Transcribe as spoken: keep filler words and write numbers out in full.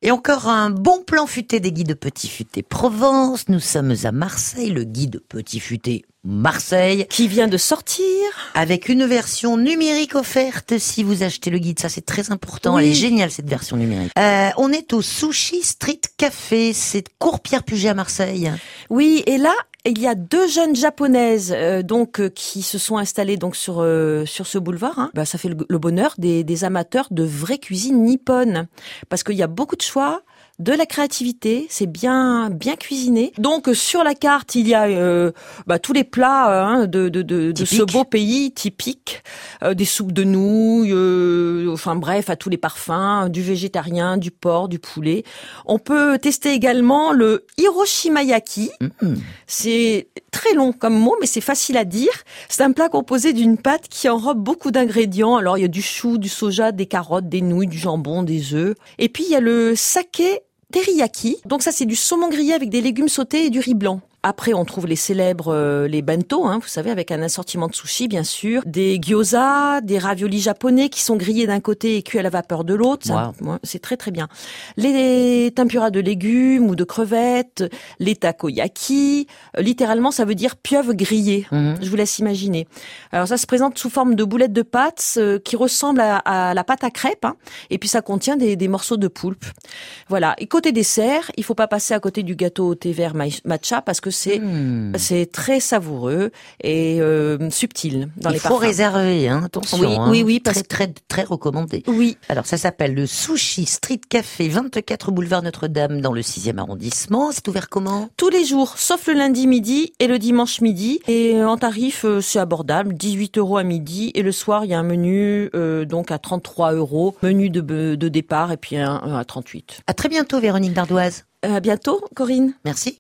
Et encore un bon plan futé des guides Petit Futé Provence. Nous sommes à Marseille, le guide Petit Futé Marseille. Qui vient de sortir. Avec une version numérique offerte si vous achetez le guide. Ça, c'est très important. Oui. Elle est géniale, cette version numérique. Euh, on est au Sushi Street Café. C'est cours Pierre Puget à Marseille. Oui, et là, il y a deux jeunes japonaises euh, donc euh, qui se sont installées donc sur euh, sur ce boulevard. Hein. Bah, ça fait le, le bonheur des, des amateurs de vraie cuisine nippone, parce qu'il y a beaucoup de choix, de la créativité, c'est bien bien cuisiné. Donc sur la carte, il y a euh, bah, tous les plats hein, de, de, de, de ce beau pays typique, euh, des soupes de nouilles, euh, enfin bref, à tous les parfums, du végétarien, du porc, du poulet. On peut tester également le Hiroshimayaki. Mmh. C'est très long comme mot, mais c'est facile à dire. C'est un plat composé d'une pâte qui enrobe beaucoup d'ingrédients. Alors il y a du chou, du soja, des carottes, des nouilles, du jambon, des œufs. Et puis il y a le saké teriyaki. Donc ça, c'est du saumon grillé avec des légumes sautés et du riz blanc. Après, on trouve les célèbres, euh, les bento, hein, vous savez, avec un assortiment de sushi, bien sûr. Des gyoza, des raviolis japonais qui sont grillés d'un côté et cuits à la vapeur de l'autre. Ça, Wow. c'est très, très bien. Les tempura de légumes ou de crevettes, les takoyaki. Euh, littéralement, ça veut dire pieuvre grillée. Mm-hmm. Je vous laisse imaginer. Alors ça se présente sous forme de boulettes de pâte euh, qui ressemblent à, à la pâte à crêpes. Hein, et puis ça contient des, des morceaux de poulpe. Voilà. Et côté dessert, il faut pas passer à côté du gâteau au thé vert matcha parce que c'est mmh. c'est très savoureux et euh, subtil dans il les parfums. Il faut réserver, hein, attention. Oui, hein. oui, oui, parce très, très, très recommandé. Oui. Alors, ça s'appelle le Sushi Street Café, vingt-quatre boulevard Notre-Dame, dans le sixième arrondissement. C'est ouvert comment? Tous les jours, sauf le lundi midi et le dimanche midi. Et en tarif, c'est abordable, dix-huit euros à midi. Et le soir, il y a un menu euh, donc à trente-trois euros, menu de, de départ et puis un, un à trente-huit. À très bientôt, Véronique Dardoise. À bientôt, Corinne. Merci.